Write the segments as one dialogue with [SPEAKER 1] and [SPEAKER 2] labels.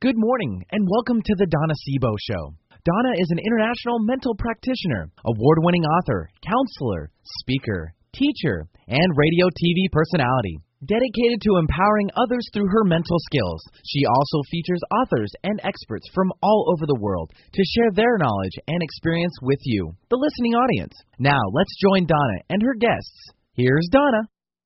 [SPEAKER 1] Good morning, and welcome to the Donna Sebo Show. Donna is an international mental practitioner, award-winning author, counselor, speaker, teacher, and radio TV personality. Dedicated to empowering others through her mental skills, she also features authors and experts from all over the world to share their knowledge and experience with you, the listening audience. Now, let's join Donna and her guests. Here's Donna.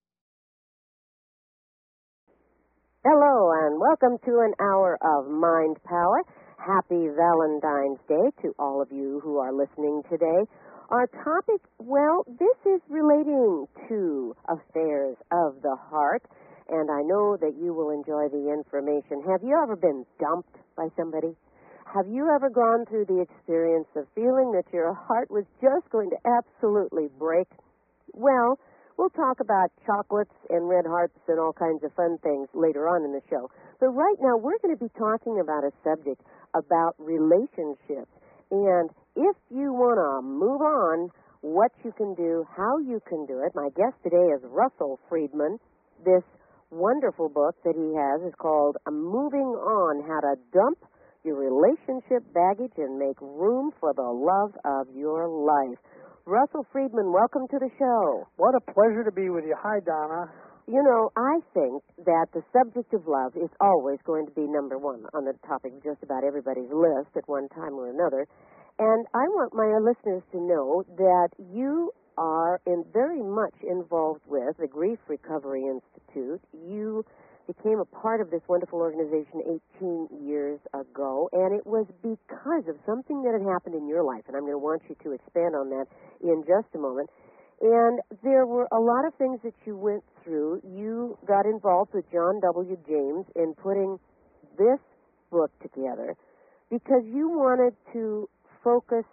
[SPEAKER 2] Hello, and welcome to an hour of Mind Power. Happy Valentine's Day to all of you who are listening today. Our topic, well, this is relating to affairs of the heart, and I know that you will enjoy the information. Have you ever been dumped by somebody? Have you ever gone through the experience of feeling that your heart was just going to absolutely break? Well, we'll talk about chocolates and red hearts and all kinds of fun things later on in the show. But right now, we're going to be talking about a subject about relationships. And if you want to move on, what you can do, how you can do it. My guest today is Russell Friedman. This wonderful book that he has is called Moving On, How to Dump Your Relationship Baggage and Make Room for the Love of Your Life. Russell Friedman, welcome to the show.
[SPEAKER 3] What a pleasure to be with you. Hi, Donna.
[SPEAKER 2] You know, I think that the subject of love is always going to be number one on the topic of just about everybody's list at one time or another. And I want my listeners to know that you are very much involved with the Grief Recovery Institute. You became a part of this wonderful organization 18 years ago, and it was because of something that had happened in your life, and I'm going to want you to expand on that in just a moment. And there were a lot of things that you went through. You got involved with John W. James in putting this book together because you wanted to focus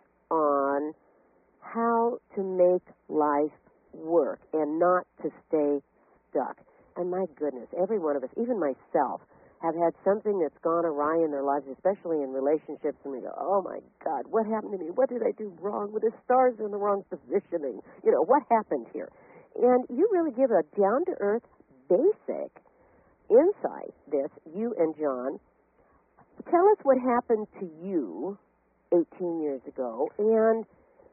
[SPEAKER 2] on how to make life work and not to stay stuck. And my goodness, every one of us, even myself, have had something that's gone awry in their lives, especially in relationships, and we go, oh my God, what happened to me? What did I do wrong? With the stars in the wrong positioning? You know, what happened here? And you really give a down-to-earth, basic insight, you and John. Tell us what happened to you 18 years ago, and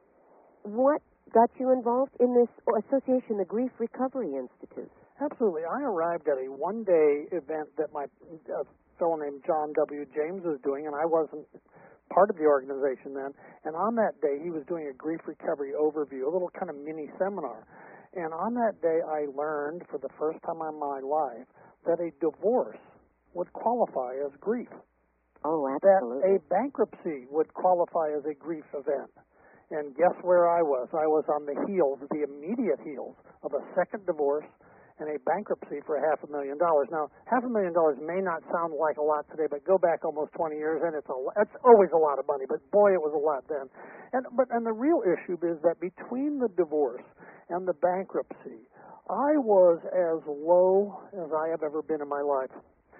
[SPEAKER 2] what got you involved in this association, the Grief Recovery Institute.
[SPEAKER 3] Absolutely. I arrived at a one-day event that my fellow named John W. James was doing, and I wasn't part of the organization then. And on that day, he was doing a grief recovery overview, a little kind of mini seminar. And on that day, I learned for the first time in my life that a divorce would qualify as grief.
[SPEAKER 2] Oh, absolutely.
[SPEAKER 3] That a bankruptcy would qualify as a grief event. And guess where I was? I was on the immediate heels of a second divorce and a bankruptcy for $500,000. Now, $500,000 may not sound like a lot today, but go back almost 20 years, and it's always a lot of money. But boy, it was a lot then. And the real issue is that between the divorce and the bankruptcy, I was as low as I have ever been in my life.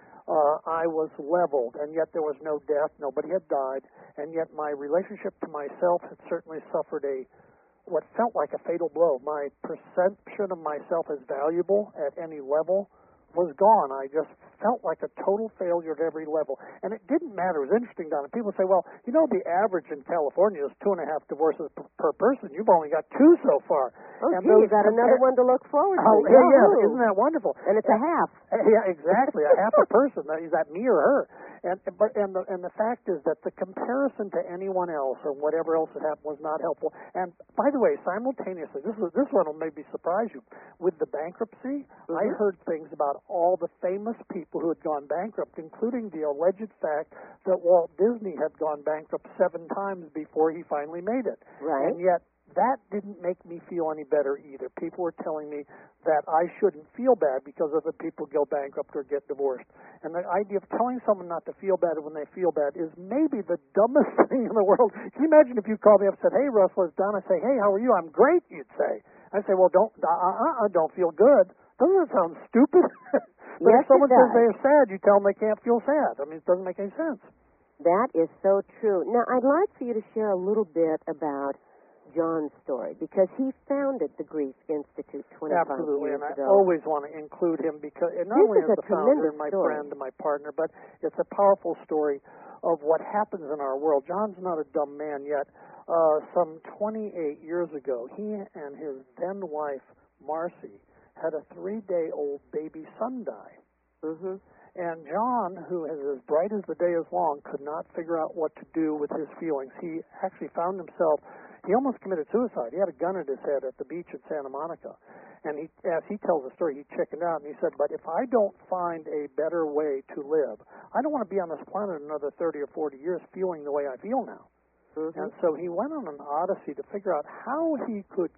[SPEAKER 3] I was leveled, and yet there was no death. Nobody had died, and yet my relationship to myself had certainly suffered what felt like a fatal blow. My perception of myself as valuable at any level was gone. I just felt like a total failure at every level. And it didn't matter. It was interesting, Donna. People say, well, you know, the average in California is 2.5 divorces per person. You've only got 2 so far.
[SPEAKER 2] Oh, and gee, you got another one to look forward to.
[SPEAKER 3] Oh, yeah. Isn't that wonderful?
[SPEAKER 2] And it's a half.
[SPEAKER 3] Yeah, exactly. A half a person. Is that me or her? And the fact is that the comparison to anyone else or whatever else had happened was not helpful. And by the way, simultaneously, this one will maybe surprise you. With the bankruptcy, I heard things about all the famous people who had gone bankrupt, including the alleged fact that Walt Disney had gone bankrupt 7 times before he finally made it.
[SPEAKER 2] Right.
[SPEAKER 3] And yet, that didn't make me feel any better either. People were telling me that I shouldn't feel bad because other people go bankrupt or get divorced. And the idea of telling someone not to feel bad when they feel bad is maybe the dumbest thing in the world. Can you imagine if you called me up and said, hey, Russell, it's Donna. Say, hey, how are you? I'm great, you'd say. I'd say, well, don't feel good. Doesn't that sound stupid? But
[SPEAKER 2] yes,
[SPEAKER 3] if someone
[SPEAKER 2] says
[SPEAKER 3] they're sad, you tell them they can't feel sad. I mean, it doesn't make any sense.
[SPEAKER 2] That is so true. Now, I'd like for you to share a little bit about John's story, because he founded the Grief Institute 25
[SPEAKER 3] Absolutely,
[SPEAKER 2] years
[SPEAKER 3] and
[SPEAKER 2] ago.
[SPEAKER 3] I always want to include him because not
[SPEAKER 2] This
[SPEAKER 3] only
[SPEAKER 2] is
[SPEAKER 3] as
[SPEAKER 2] a
[SPEAKER 3] the founder
[SPEAKER 2] tremendous
[SPEAKER 3] and my
[SPEAKER 2] story.
[SPEAKER 3] friend and my partner, but it's a powerful story of what happens in our world. John's not a dumb man yet. Some 28 years ago, he and his then wife, Marcy, had a 3-day-old baby son die.
[SPEAKER 2] Mm-hmm.
[SPEAKER 3] And John, who is as bright as the day is long, could not figure out what to do with his feelings. He actually found himself, he almost committed suicide. He had a gun at his head at the beach at Santa Monica. And he, as he tells the story, he chickened out and he said, but if I don't find a better way to live, I don't want to be on this planet another 30 or 40 years feeling the way I feel now.
[SPEAKER 2] Mm-hmm.
[SPEAKER 3] And so he went on an odyssey to figure out how he could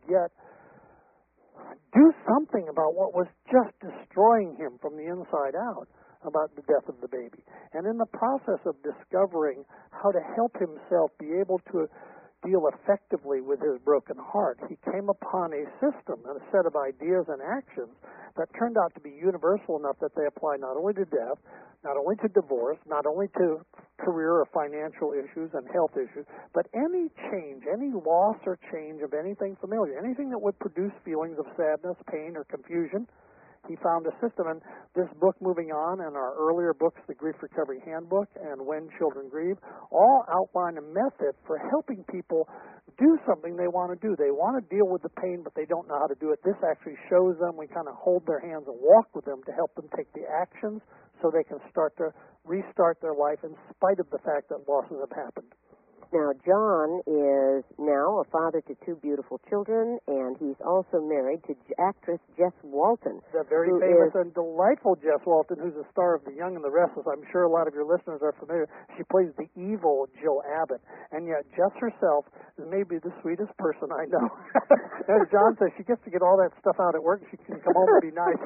[SPEAKER 3] do something about what was just destroying him from the inside out, about the death of the baby. And in the process of discovering how to help himself be able to deal effectively with his broken heart, he came upon a system and a set of ideas and actions that turned out to be universal enough that they apply not only to death, not only to divorce, not only to career or financial issues and health issues, but any change, any loss or change of anything familiar, anything that would produce feelings of sadness, pain, or confusion. He found a system, and this book, Moving On, and our earlier books, The Grief Recovery Handbook and When Children Grieve, all outline a method for helping people do something they want to do. They want to deal with the pain, but they don't know how to do it. This actually shows them. We kind of hold their hands and walk with them to help them take the actions so they can start to restart their life in spite of the fact that losses have happened.
[SPEAKER 2] Now, John is now a father to 2 beautiful children, and he's also married to actress Jess Walton.
[SPEAKER 3] The very famous and delightful Jess Walton, who's a star of The Young and the Restless. I'm sure a lot of your listeners are familiar. She plays the evil Jill Abbott. And yet Jess herself is maybe the sweetest person I know. As John says, she gets to get all that stuff out at work, and she can come home and be nice.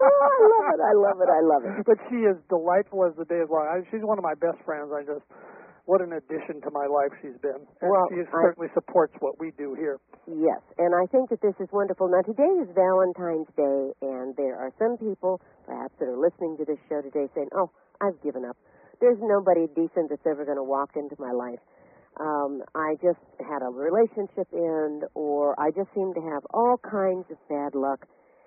[SPEAKER 2] I love it.
[SPEAKER 3] But she is delightful as the day is long. She's one of my best friends. What an addition to my life she's been. And she certainly supports what we do here.
[SPEAKER 2] Yes, and I think that this is wonderful. Now, today is Valentine's Day, and there are some people, perhaps, that are listening to this show today saying, oh, I've given up. There's nobody decent that's ever going to walk into my life. I just had a relationship end, or I just seem to have all kinds of bad luck.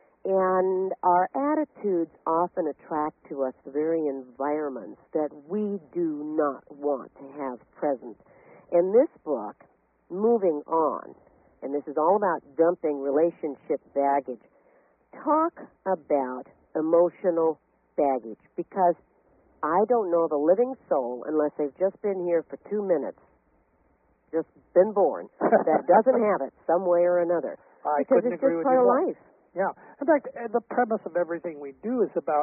[SPEAKER 2] And our attitudes often attract to us the very environments that we do not want to have present. In this book, Moving On, and this is all about dumping relationship baggage, talk about emotional baggage, because I don't know of a living soul, unless they've just been here for 2 minutes, just been born, that doesn't have it some way or another. Because it's just part of life.
[SPEAKER 3] Yeah. In fact, the premise of everything we do is about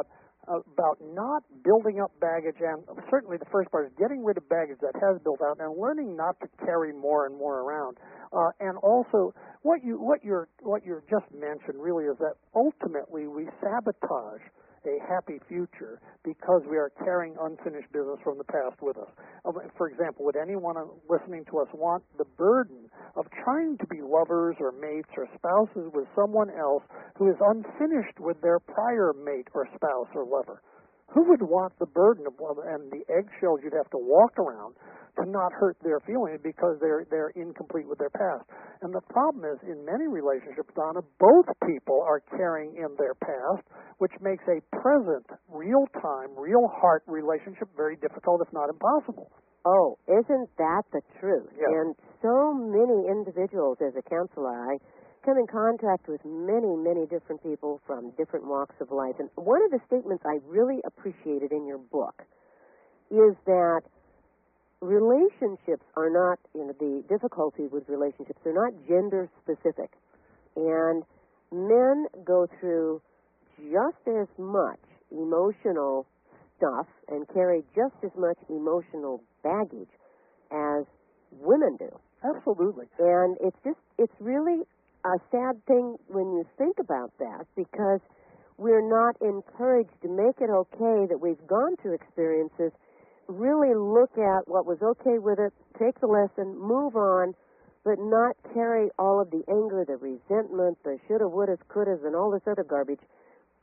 [SPEAKER 3] not building up baggage, and certainly the first part is getting rid of baggage that has built out and learning not to carry more and more around. And also, what you just mentioned really is that ultimately we sabotage a happy future because we are carrying unfinished business from the past with us. For example, would anyone listening to us want the burden of trying to be lovers or mates or spouses with someone else who is unfinished with their prior mate or spouse or lover? Who would want the burden of and the eggshells you'd have to walk around to not hurt their feelings because they're incomplete with their past? And the problem is, in many relationships, Donna, both people are carrying in their past, which makes a present, real-time, real-heart relationship very difficult, if not impossible.
[SPEAKER 2] Oh, isn't that the truth?
[SPEAKER 3] Yeah.
[SPEAKER 2] And so many individuals, as a counselor, I come in contact with many, many different people from different walks of life. And one of the statements I really appreciated in your book is that relationships are not, the difficulty with relationships, they're not gender specific. And men go through just as much emotional stuff and carry just as much emotional baggage as women do.
[SPEAKER 3] Absolutely.
[SPEAKER 2] And it's really a sad thing when you think about that, because we're not encouraged to make it okay that we've gone through experiences, really look at what was okay with it, take the lesson, move on, but not carry all of the anger, the resentment, the shoulda, wouldas, couldas, and all this other garbage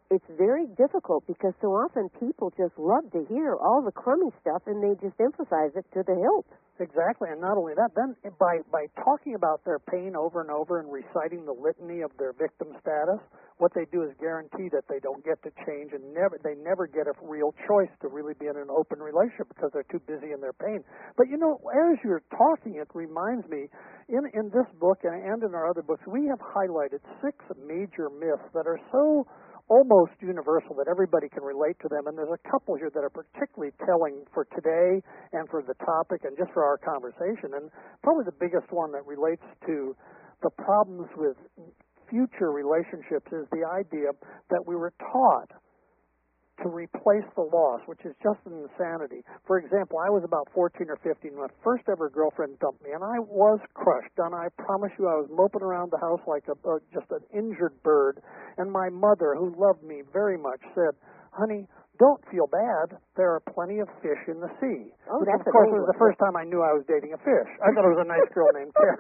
[SPEAKER 2] it's very difficult because so often people just love to hear all the crummy stuff and they just emphasize it to the hilt.
[SPEAKER 3] Exactly, and not only that, then by talking about their pain over and over and reciting the litany of their victim status, what they do is guarantee that they don't get to change and they never get a real choice to really be in an open relationship because they're too busy in their pain. But you know, as you're talking, it reminds me, in this book and in our other books, we have highlighted 6 major myths that are so almost universal that everybody can relate to them, and there's a couple here that are particularly telling for today and for the topic and just for our conversation. And probably the biggest one that relates to the problems with future relationships is the idea that we were taught to replace the loss, which is just an insanity. For example, I was about 14 or 15 when my first ever girlfriend dumped me, and I was crushed. And I promise you, I was moping around the house like just an injured bird. And my mother, who loved me very much, said, "Honey, don't feel bad. There are plenty of fish in the sea."
[SPEAKER 2] Oh,
[SPEAKER 3] which,
[SPEAKER 2] that's
[SPEAKER 3] of course, was the first time I knew I was dating a fish. I thought it was a nice girl named Karen.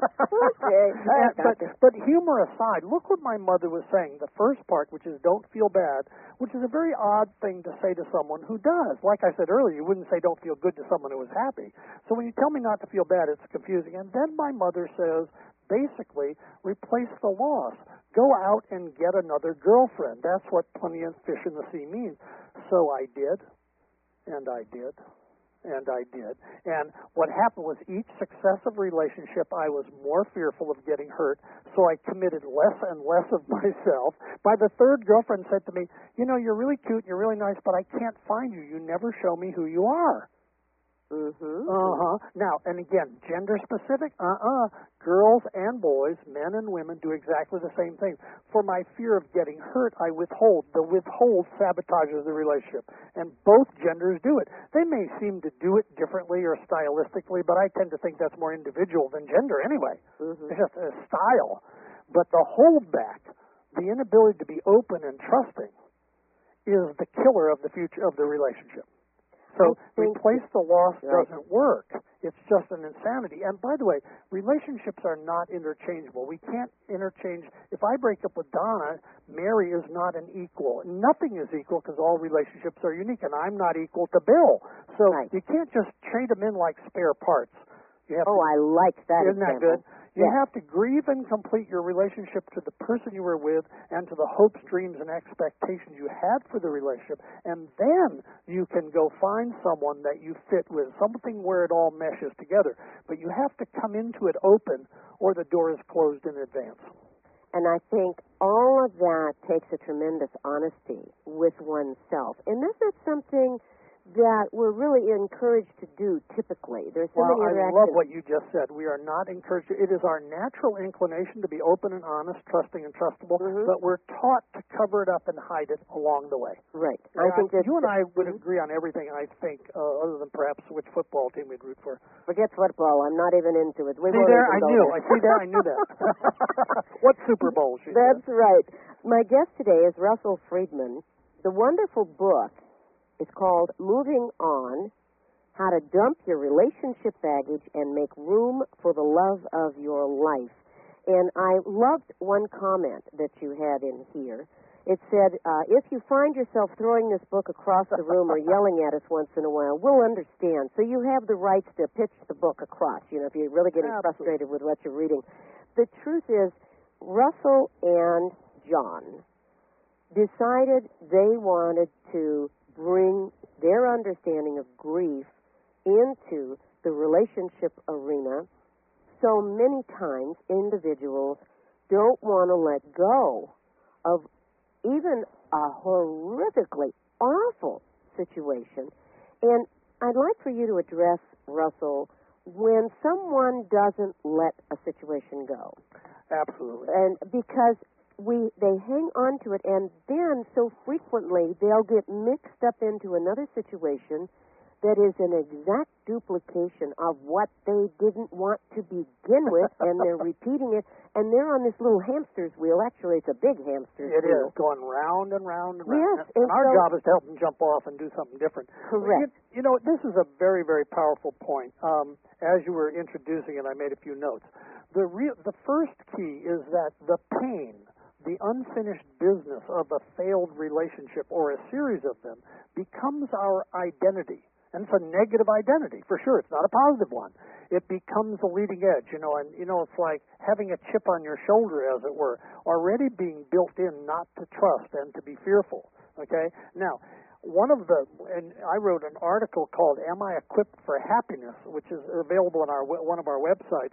[SPEAKER 2] Okay.
[SPEAKER 3] But humor aside, look what my mother was saying. The first part, which is don't feel bad, which is a very odd thing to say to someone who does. Like I said earlier, you wouldn't say don't feel good to someone who was happy. So when you tell me not to feel bad, it's confusing. And then my mother says, basically, replace the loss. Go out and get another girlfriend. That's what plenty of fish in the sea means. So I did, and I did, and I did. And what happened was each successive relationship, I was more fearful of getting hurt, so I committed less and less of myself. By the third, girlfriend said to me, "You know, you're really cute, and you're really nice, but I can't find you. You never show me who you are."
[SPEAKER 2] Mm-hmm.
[SPEAKER 3] Now, and again, gender specific? Girls and boys, men and women do exactly the same thing. For my fear of getting hurt, I withhold. The withhold sabotages the relationship. And both genders do it. They may seem to do it differently or stylistically, but I tend to think that's more individual than gender anyway.
[SPEAKER 2] Mm-hmm.
[SPEAKER 3] It's just a style. But the holdback, the inability to be open and trusting, is the killer of the future of the relationship. So replace the loss doesn't work. It's just an insanity. And by the way, relationships are not interchangeable. We can't interchange. If I break up with Donna, Mary is not an equal. Nothing is equal because all relationships are unique, and I'm not equal to Bill. So you can't just trade them in like spare parts. You have
[SPEAKER 2] I like that.
[SPEAKER 3] Isn't that
[SPEAKER 2] example.
[SPEAKER 3] good? You have to grieve and complete your relationship to the person you were with and to the hopes, dreams, and expectations you had for the relationship. And then you can go find someone that you fit with, something where it all meshes together. But you have to come into it open or the door is closed in advance.
[SPEAKER 2] And I think all of that takes a tremendous honesty with oneself. And that's not something that we're really encouraged to do typically. There's so many
[SPEAKER 3] I
[SPEAKER 2] interactions.
[SPEAKER 3] love what you just said. We are not encouraged. It is our natural inclination to be open and honest, trusting and trustable, but we're taught to cover it up and hide it along the way.
[SPEAKER 2] Right.
[SPEAKER 3] I think that you and I would agree on everything, I think, other than perhaps which football team we'd root for.
[SPEAKER 2] Forget football. I'm not even into it.
[SPEAKER 3] I knew that. What Super Bowl?
[SPEAKER 2] That's right. My guest today is Russell Friedman. The wonderful book is called Moving On, How to Dump Your Relationship Baggage and Make Room for the Love of Your Life. And I loved one comment that you had in here. It said, if you find yourself throwing this book across the room or yelling at us once in a while, we'll understand. So you have the rights to pitch the book across, if you're really getting frustrated with what you're reading. The truth is, Russell and John decided they wanted to bring their understanding of grief into the relationship arena. So many times individuals don't want to let go of even a horrifically awful situation. And I'd like for you to address, Russell, when someone doesn't let a situation go.
[SPEAKER 3] Absolutely.
[SPEAKER 2] And because they hang on to it, and then so frequently they'll get mixed up into another situation that is an exact duplication of what they didn't want to begin with, and they're repeating it, and they're on this little hamster's wheel. Actually, it's a big hamster's wheel. It is,
[SPEAKER 3] going round and round and round.
[SPEAKER 2] Yes.
[SPEAKER 3] And our job is to help them jump off and do something different.
[SPEAKER 2] Correct.
[SPEAKER 3] This is a very, very powerful point. As you were introducing it, I made a few notes. The first key is that the pain, the unfinished business of a failed relationship or a series of them becomes our identity. And it's a negative identity, for sure. It's not a positive one. It becomes the leading edge, and it's like having a chip on your shoulder, as it were, already being built in not to trust and to be fearful, okay? Now, and I wrote an article called "Am I Equipped for Happiness?" which is available on one of our websites,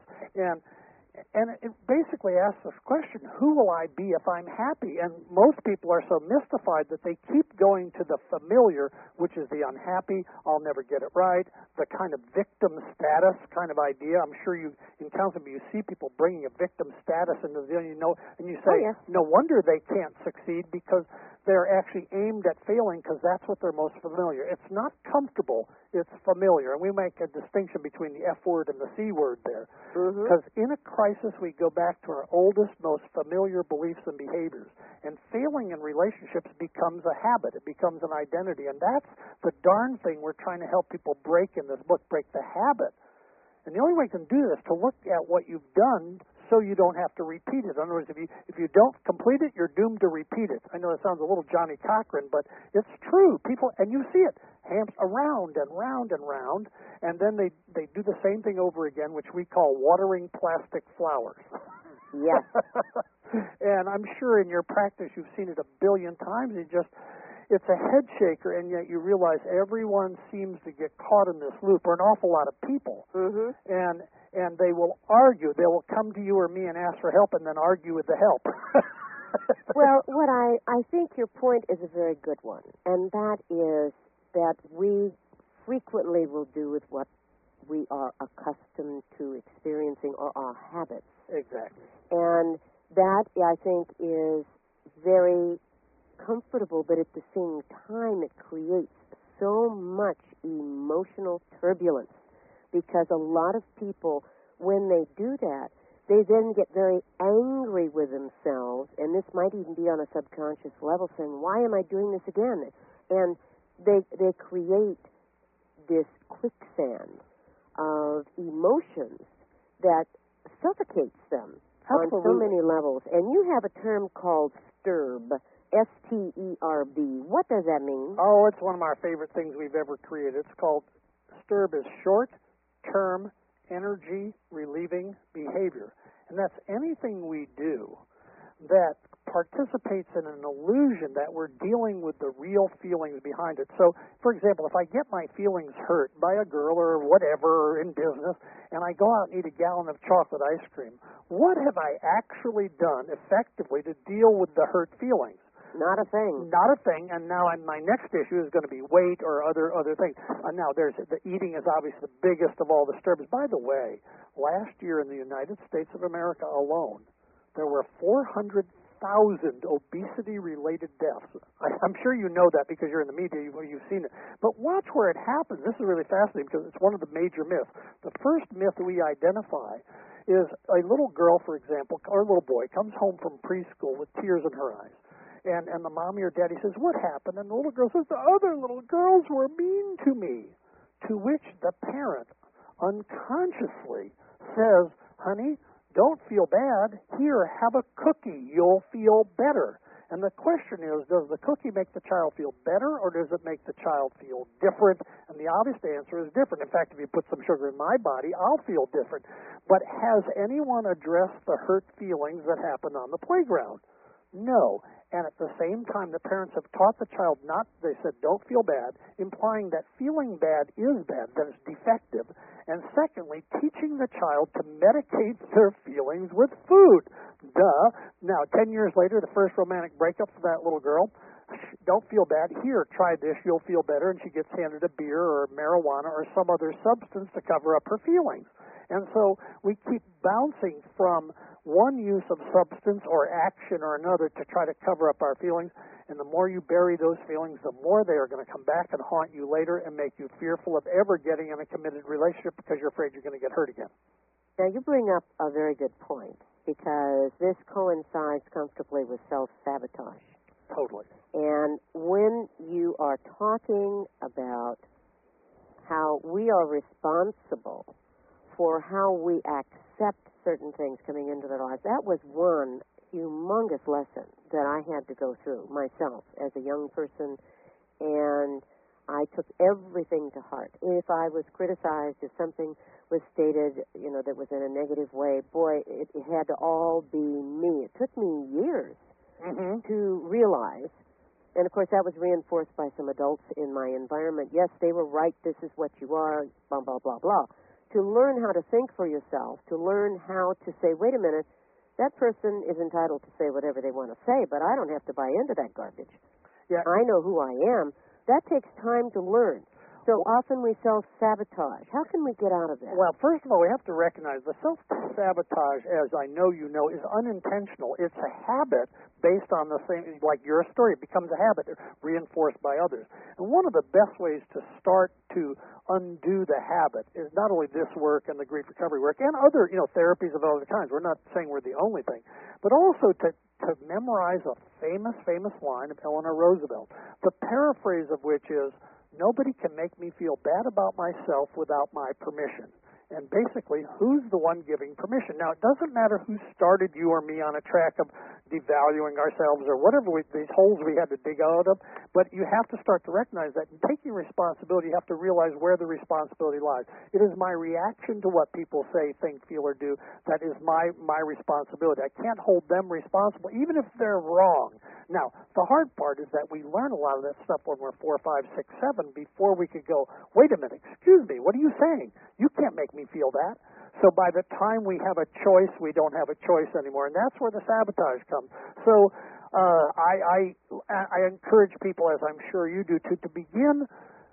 [SPEAKER 3] and it basically asks this question: who will I be if I'm happy? And most people are so mystified that they keep going to the familiar, which is the unhappy, I'll never get it right, the kind of victim status kind of idea. I'm sure you, in counseling, you see people bringing a victim status into the deal, and you say,
[SPEAKER 2] oh, yeah.
[SPEAKER 3] No wonder they can't succeed, because they're actually aimed at failing, because that's what they're most familiar. It's not comfortable, it's familiar. And we make a distinction between the F word and the C word there. Because in a crisis, we go back to our oldest, most familiar beliefs and behaviors. And failing in relationships becomes a habit. It becomes an identity. And that's the darn thing we're trying to help people break in this book, break the habit. And the only way you can do this is to look at what you've done so you don't have to repeat it. In other words, if you don't complete it, you're doomed to repeat it. I know it sounds a little Johnny Cochran, but it's true. People, and you see it, around and round and round, and then they do the same thing over again, which we call watering plastic flowers.
[SPEAKER 2] Yes.
[SPEAKER 3] And I'm sure in your practice you've seen it a billion times. It's a head shaker, and yet you realize everyone seems to get caught in this loop, or an awful lot of people. And they will argue. They will come to you or me and ask for help, and then argue with the help.
[SPEAKER 2] Well, what I think your point is a very good one, and that is that we frequently will do with what we are accustomed to experiencing, or our habits.
[SPEAKER 3] Exactly.
[SPEAKER 2] And that, I think, is very comfortable, but at the same time it creates so much emotional turbulence, because a lot of people, when they do that, they then get very angry with themselves, and this might even be on a subconscious level, saying, why am I doing this again? And they create this quicksand of emotions that suffocates them.
[SPEAKER 3] Absolutely.
[SPEAKER 2] On so many levels. And you have a term called STERB, S-T-E-R-B. What does that mean?
[SPEAKER 3] Oh, it's one of our favorite things we've ever created. It's called, STERB is short-term energy relieving behavior. And that's anything we do that participates in an illusion that we're dealing with the real feelings behind it. So, for example, if I get my feelings hurt by a girl or whatever in business, and I go out and eat a gallon of chocolate ice cream, what have I actually done effectively to deal with the hurt feelings?
[SPEAKER 2] Not a thing.
[SPEAKER 3] Not a thing. And now my next issue is going to be weight or other things. Now, the eating is obviously the biggest of all the disturbers. By the way, last year in the United States of America alone, there were 400,000 obesity-related deaths. I'm sure you know that because you're in the media, you've seen it. But watch where it happens. This is really fascinating because it's one of the major myths. The first myth that we identify is a little girl, for example, or a little boy, comes home from preschool with tears in her eyes. And the mommy or daddy says, what happened? And the little girl says, the other little girls were mean to me. To which the parent unconsciously says, honey, don't feel bad. Here, have a cookie. You'll feel better. And the question is, does the cookie make the child feel better, or does it make the child feel different? And the obvious answer is different. In fact, if you put some sugar in my body, I'll feel different. But has anyone addressed the hurt feelings that happened on the playground? No. And at the same time, the parents have taught the child not, they said, don't feel bad, implying that feeling bad is bad, that it's defective. And secondly, teaching the child to medicate their feelings with food. Duh. Now, 10 years later, the first romantic breakup for that little girl, don't feel bad. Here, try this, you'll feel better. And she gets handed a beer or marijuana or some other substance to cover up her feelings. And so we keep bouncing from one use of substance or action or another to try to cover up our feelings. And the more you bury those feelings, the more they are going to come back and haunt you later and make you fearful of ever getting in a committed relationship because you're afraid you're going to get hurt again.
[SPEAKER 2] Now, you bring up a very good point, because this coincides comfortably with self-sabotage.
[SPEAKER 3] Totally.
[SPEAKER 2] And when you are talking about how we are responsible for how we accept certain things coming into their lives, that was one humongous lesson that I had to go through myself as a young person, and I took everything to heart. If I was criticized, if something was stated, that was in a negative way, boy, it had to all be me. It took me years to realize, and of course that was reinforced by some adults in my environment. Yes, they were right, this is what you are, blah, blah, blah, blah. To learn how to think for yourself, to learn how to say, wait a minute, that person is entitled to say whatever they want to say, but I don't have to buy into that garbage.
[SPEAKER 3] Yeah.
[SPEAKER 2] I know who I am. That takes time to learn. So often we self-sabotage. How can we get out of that?
[SPEAKER 3] Well, first of all, we have to recognize the self-sabotage, as I know you know, is unintentional. It's a habit based on the same, like your story. It becomes a habit reinforced by others. And one of the best ways to start to undo the habit is not only this work and the grief recovery work and other, therapies of other kinds. We're not saying we're the only thing, but also to memorize a famous line of Eleanor Roosevelt, the paraphrase of which is, nobody can make me feel bad about myself without my permission. And basically, who's the one giving permission? Now, it doesn't matter who started you or me on a track of devaluing ourselves or whatever these holes we had to dig out of, but you have to start to recognize that in taking responsibility, you have to realize where the responsibility lies. It is my reaction to what people say, think, feel, or do that is my responsibility. I can't hold them responsible, even if they're wrong. Now, the hard part is that we learn a lot of that stuff when we're 4, 5, 6, 7 before we could go, wait a minute, excuse me, what are you saying? You can't make me feel that. So by the time we have a choice, we don't have a choice anymore, and that's where the sabotage comes. So I encourage people, as I'm sure you do, to begin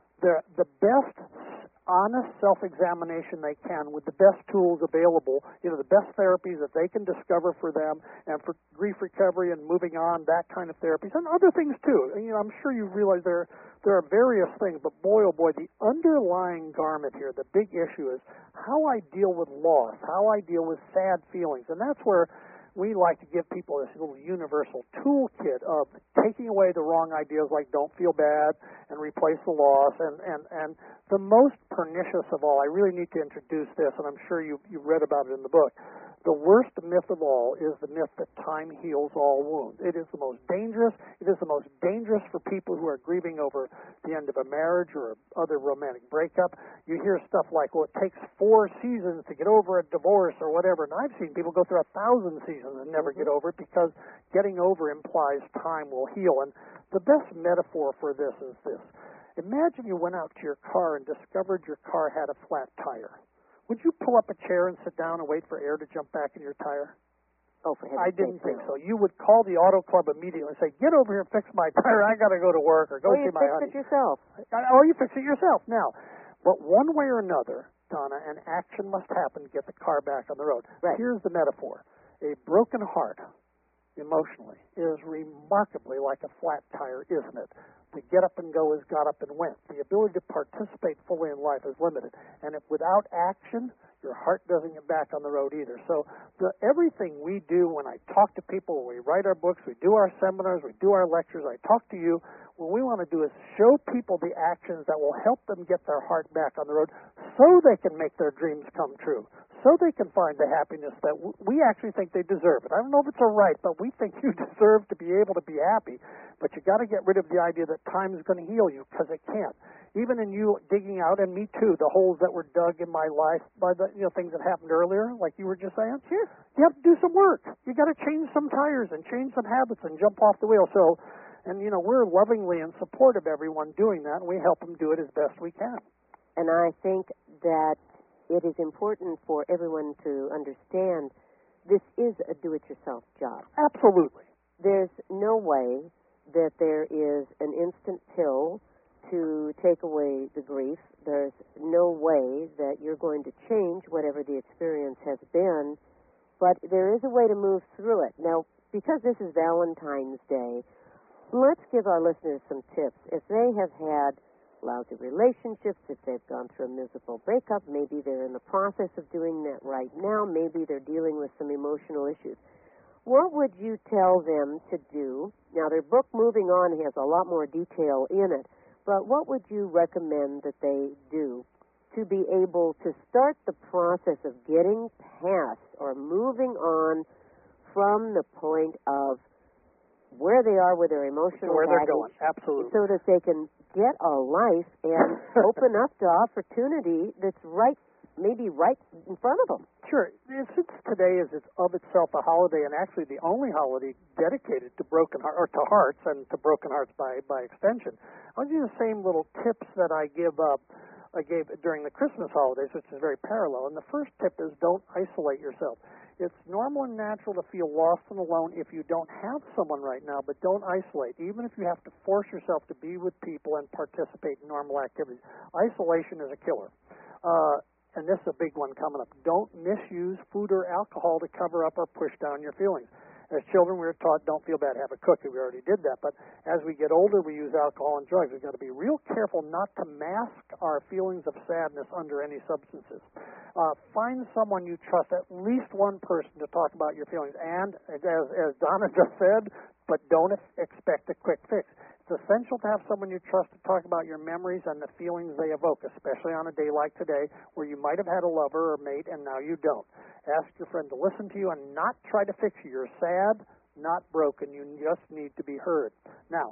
[SPEAKER 3] the best honest self-examination they can with the best tools available, the best therapies that they can discover for them, and for grief recovery and moving on, that kind of therapies, and other things too. And, I'm sure you realize there are various things, but boy, oh boy, the underlying garment here, the big issue is how I deal with loss, how I deal with sad feelings, and that's where we like to give people this little universal toolkit of taking away the wrong ideas like don't feel bad and replace the loss. And the most pernicious of all, I really need to introduce this, and I'm sure you've read about it in the book. The worst myth of all is the myth that time heals all wounds. It is the most dangerous. It is the most dangerous for people who are grieving over the end of a marriage or other romantic breakup. You hear stuff like, well, it takes 4 seasons to get over a divorce or whatever. And I've seen people go through 1,000 seasons and never get over it because getting over implies time will heal. And the best metaphor for this is this. Imagine you went out to your car and discovered your car had a flat tire. Would you pull up a chair and sit down and wait for air to jump back in your tire?
[SPEAKER 2] Oh, for heaven's
[SPEAKER 3] I didn't
[SPEAKER 2] sake,
[SPEAKER 3] think so. You would call the auto club immediately and say, get over here and fix my tire. I got to go to work or go see my honey.
[SPEAKER 2] Or you fix it yourself.
[SPEAKER 3] Or you fix it yourself. Now, but one way or another, Donna, an action must happen to get the car back on the road.
[SPEAKER 2] Right.
[SPEAKER 3] Here's the metaphor. A broken heart, emotionally, is remarkably like a flat tire, isn't it? To get up and go as got up and went. The ability to participate fully in life is limited. And if without action, your heart doesn't get back on the road either. So everything we do when I talk to people, when we write our books, we do our seminars, we do our lectures, I talk to you, what we want to do is show people the actions that will help them get their heart back on the road so they can make their dreams come true, so they can find the happiness that we actually think they deserve. And I don't know if it's a right, but we think you deserve to be able to be happy. But you got to get rid of the idea that time is going to heal you, because it can't. Even in you digging out, and me too, the holes that were dug in my life by the things that happened earlier, like you were just saying.
[SPEAKER 2] Sure.
[SPEAKER 3] You have to do some work. You got to change some tires and change some habits and jump off the wheel. So, and we're lovingly in support of everyone doing that, and we help them do it as best we can.
[SPEAKER 2] And I think that it is important for everyone to understand this is a do-it-yourself job.
[SPEAKER 3] Absolutely.
[SPEAKER 2] There's no way that there is an instant pill to take away the grief. There's no way that you're going to change whatever the experience has been, but there is a way to move through it. Now, because this is Valentine's Day, let's give our listeners some tips. If they have had lousy relationships, if they've gone through a miserable breakup, maybe they're in the process of doing that right now, maybe they're dealing with some emotional issues. What would you tell them to do? Now, their book, Moving On, has a lot more detail in it, but what would you recommend that they do to be able to start the process of getting past or moving on from the point of where they are with their emotional
[SPEAKER 3] where they're
[SPEAKER 2] baggage,
[SPEAKER 3] going, absolutely.
[SPEAKER 2] so that they can get a life and open up to opportunity that's maybe right in front of them.
[SPEAKER 3] Sure. Since today is of itself a holiday, and actually the only holiday dedicated to to hearts and to broken hearts by extension, I'll give you the same little tips that I gave during the Christmas holidays, which is very parallel. And the first tip is don't isolate yourself. It's normal and natural to feel lost and alone if you don't have someone right now, but don't isolate. Even if you have to force yourself to be with people and participate in normal activities, isolation is a killer. And this is a big one coming up. Don't misuse food or alcohol to cover up or push down your feelings. As children, we were taught, don't feel bad, have a cookie. We already did that. But as we get older, we use alcohol and drugs. We've got to be real careful not to mask our feelings of sadness under any substances. Find someone you trust, at least one person, to talk about your feelings. And, as Donna just said, but don't expect a quick fix. It's essential to have someone you trust to talk about your memories and the feelings they evoke, especially on a day like today where you might have had a lover or mate and now you don't. Ask your friend to listen to you and not try to fix you. You're sad, not broken. You just need to be heard. Now,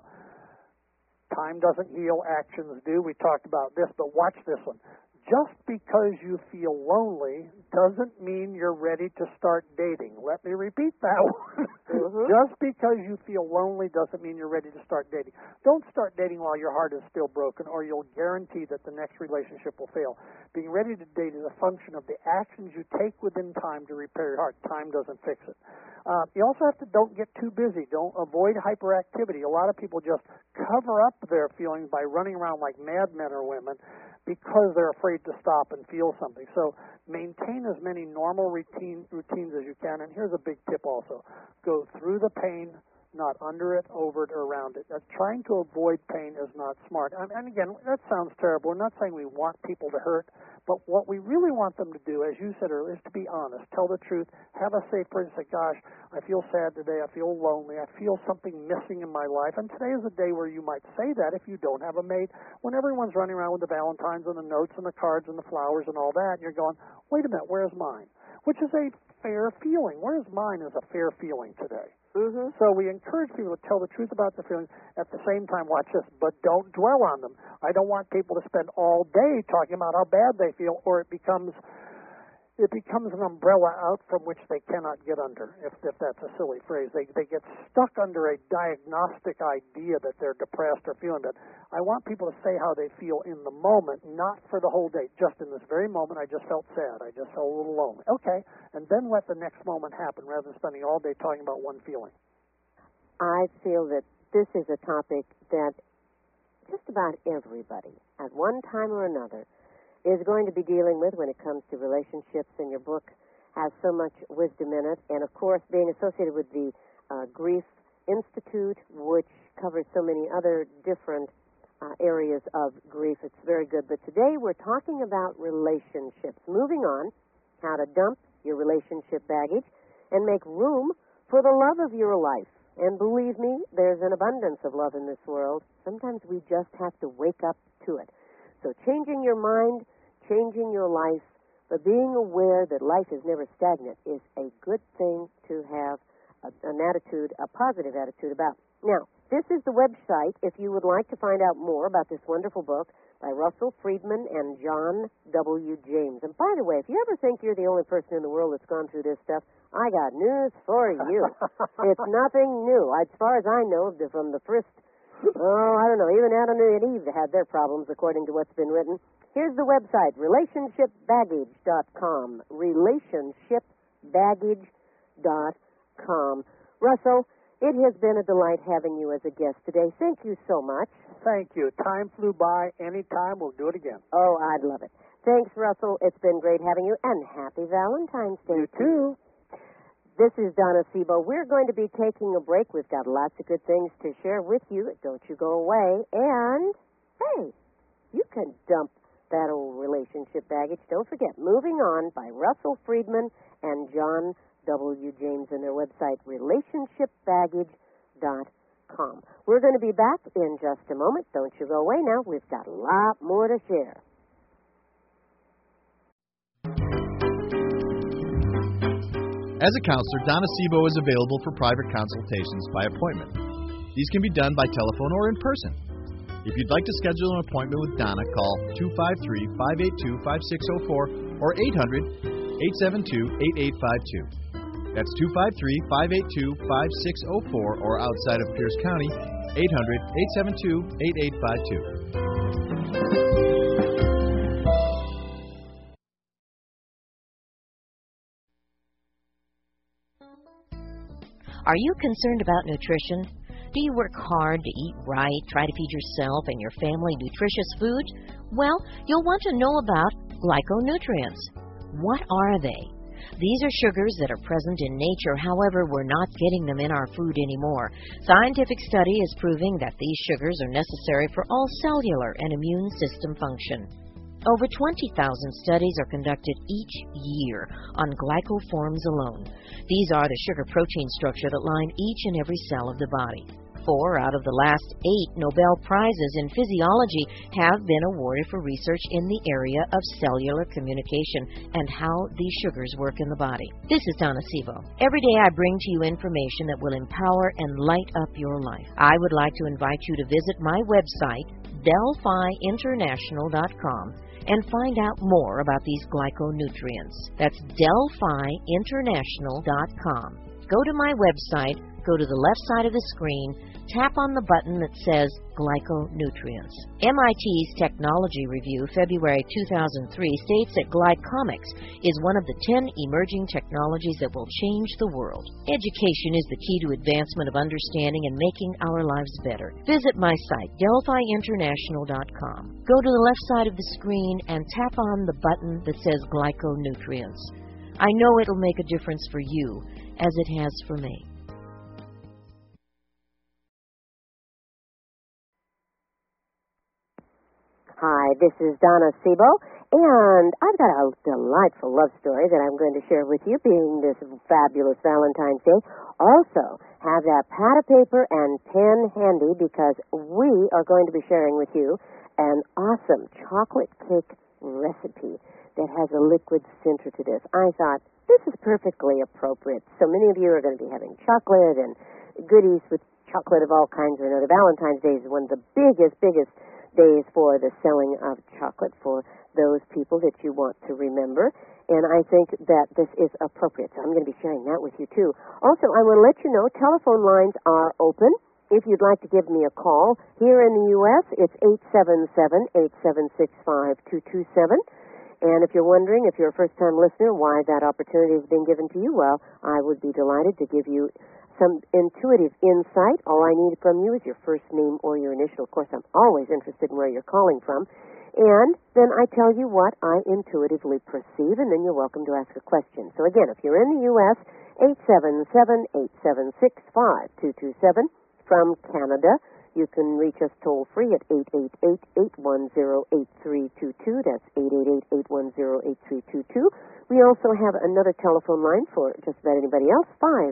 [SPEAKER 3] time doesn't heal, actions do. We talked about this, but watch this one. Just because you feel lonely doesn't mean you're ready to start dating. Let me repeat that one.
[SPEAKER 2] Mm-hmm.
[SPEAKER 3] Just because you feel lonely doesn't mean you're ready to start dating. Don't start dating while your heart is still broken, or you'll guarantee that the next relationship will fail. Being ready to date is a function of the actions you take within time to repair your heart. Time doesn't fix it. You also have to don't get too busy. Don't avoid hyperactivity. A lot of people just cover up their feelings by running around like madmen or women because they're afraid to stop and feel something. So maintain as many normal routines as you can. And here's a big tip also. Go through the pain, not under it, over it, or around it. Trying to avoid pain is not smart. And again, that sounds terrible. We're not saying we want people to hurt, but what we really want them to do, as you said earlier, is to be honest, tell the truth, have a safe person say, gosh, I feel sad today, I feel lonely, I feel something missing in my life. And today is a day where you might say that if you don't have a mate. When everyone's running around with the Valentines and the notes and the cards and the flowers and all that, and you're going, wait a minute, where's mine? Which is a fair feeling. Where's mine is a fair feeling today.
[SPEAKER 2] Mm-hmm.
[SPEAKER 3] So we encourage people to tell the truth about their feelings. At the same time, watch this, but don't dwell on them. I don't want people to spend all day talking about how bad they feel, or it becomes an umbrella out from which they cannot get under, if that's a silly phrase. They get stuck under a diagnostic idea that they're depressed or feeling bad. I want people to say how they feel in the moment, not for the whole day. Just in this very moment, I just felt sad. I just felt a little lonely. Okay, and then let the next moment happen rather than spending all day talking about one feeling.
[SPEAKER 2] I feel that this is a topic that just about everybody, at one time or another, is going to be dealing with when it comes to relationships, and your book has so much wisdom in it. And, of course, being associated with the Grief Institute, which covers so many other different areas of grief, it's very good. But today we're talking about relationships. Moving on, how to dump your relationship baggage and make room for the love of your life. And believe me, there's an abundance of love in this world. Sometimes we just have to wake up to it. So changing your mind, changing your life, but being aware that life is never stagnant is a good thing to have an attitude, a positive attitude about. Now, this is the website if you would like to find out more about this wonderful book by Russell Friedman and John W. James. And by the way, if you ever think you're the only person in the world that's gone through this stuff, I got news for you. It's nothing new. As far as I know, from the first, I don't know, even Adam and Eve had their problems according to what's been written. Here's the website, relationshipbaggage.com. Relationshipbaggage.com. Russell, it has been a delight having you as a guest today. Thank you so much.
[SPEAKER 3] Thank you. Time flew by. Anytime, we'll do it again.
[SPEAKER 2] Oh, I'd love it. Thanks, Russell. It's been great having you, and happy Valentine's Day.
[SPEAKER 3] You too.
[SPEAKER 2] This is Donna Sebo. We're going to be taking a break. We've got lots of good things to share with you. Don't you go away. And, hey, you can dump that old relationship baggage. Don't forget, Moving On by Russell Friedman and John W. James, and their website, relationshipbaggage.com. We're going to be back in just a moment. Don't you go away now. We've got a lot more to share.
[SPEAKER 4] As a counselor, Donna Sebo is available for private consultations by appointment. These can be done by telephone or in person. If you'd like to schedule an appointment with Donna, call 253-582-5604 or 800-872-8852. That's 253-582-5604 or outside of Pierce County, 800-872-8852.
[SPEAKER 5] Are you concerned about nutrition? Do you work hard to eat right, try to feed yourself and your family nutritious food? Well, you'll want to know about glyconutrients. What are they? These are sugars that are present in nature, however, we're not getting them in our food anymore. Scientific study is proving that these sugars are necessary for all cellular and immune system function. Over 20,000 studies are conducted each year on glycoforms alone. These are the sugar-protein structure that line each and every cell of the body. 4 out of the last 8 Nobel Prizes in physiology have been awarded for research in the area of cellular communication and how these sugars work in the body. This is Donna Sebo. Every day I bring to you information that will empower and light up your life. I would like to invite you to visit my website, DelphiInternational.com, and find out more about these glyconutrients. That's DelphiInternational.com. Go to my website, go to the left side of the screen, tap on the button that says Glyconutrients. MIT's Technology Review, February 2003, states that glycomics is one of the 10 emerging technologies that will change the world. Education is the key to advancement of understanding and making our lives better. Visit my site, DelphiInternational.com. Go to the left side of the screen and tap on the button that says Glyconutrients. I know it'll make a difference for you, as it has for me.
[SPEAKER 2] Hi, this is Donna Sebo, and I've got a delightful love story that I'm going to share with you, being this fabulous Valentine's Day. Also, have that pad of paper and pen handy, because we are going to be sharing with you an awesome chocolate cake recipe that has a liquid center to this. I thought, this is perfectly appropriate. So many of you are going to be having chocolate and goodies with chocolate of all kinds or another. Valentine's Day is one of the biggest days for the selling of chocolate for those people that you want to remember. And I think that this is appropriate. So I'm going to be sharing that with you, too. Also, I want to let you know telephone lines are open. If you'd like to give me a call, here in the U.S., it's 877-876-5227. And if you're wondering, if you're a first-time listener, why that opportunity is being given to you, well, I would be delighted to give you some intuitive insight. All I need from you is your first name or your initial. Of course, I'm always interested in where you're calling from. And then I tell you what I intuitively perceive, and then you're welcome to ask a question. So again, if you're in the U.S., 877-876-5227. From Canada, you can reach us toll-free at 888-810-8322. That's 888-810-8322. We also have another telephone line for just about anybody else,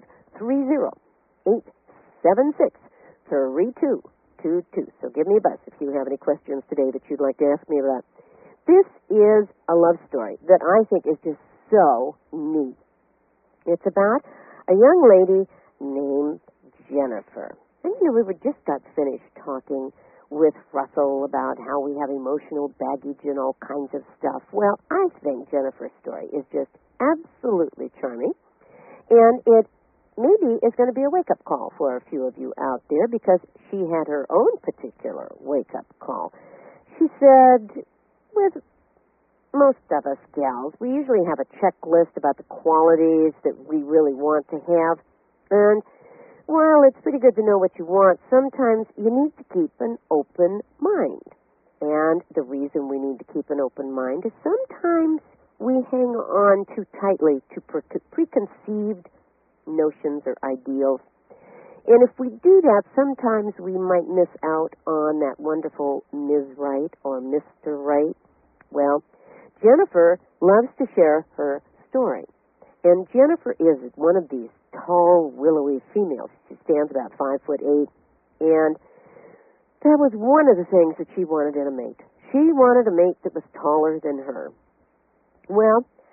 [SPEAKER 2] 530-876-3222. So give me a buzz if you have any questions today that you'd like to ask me about. This is a love story that I think is just so neat. It's about a young lady named Jennifer. And, we just got finished talking with Russell about how we have emotional baggage and all kinds of stuff. Well, I think Jennifer's story is just absolutely charming. And it maybe is going to be a wake-up call for a few of you out there, because she had her own particular wake-up call. She said, with most of us gals, we usually have a checklist about the qualities that we really want to have. And while it's pretty good to know what you want, sometimes you need to keep an open mind. And the reason we need to keep an open mind is sometimes we hang on too tightly to preconceived notions or ideals. And if we do that, sometimes we might miss out on that wonderful Ms. Right or Mr. Right. Well, Jennifer loves to share her story. And Jennifer is one of these tall, willowy females. She stands about 5'8", and that was one of the things that she wanted in a mate. She wanted a mate that was taller than her. Well,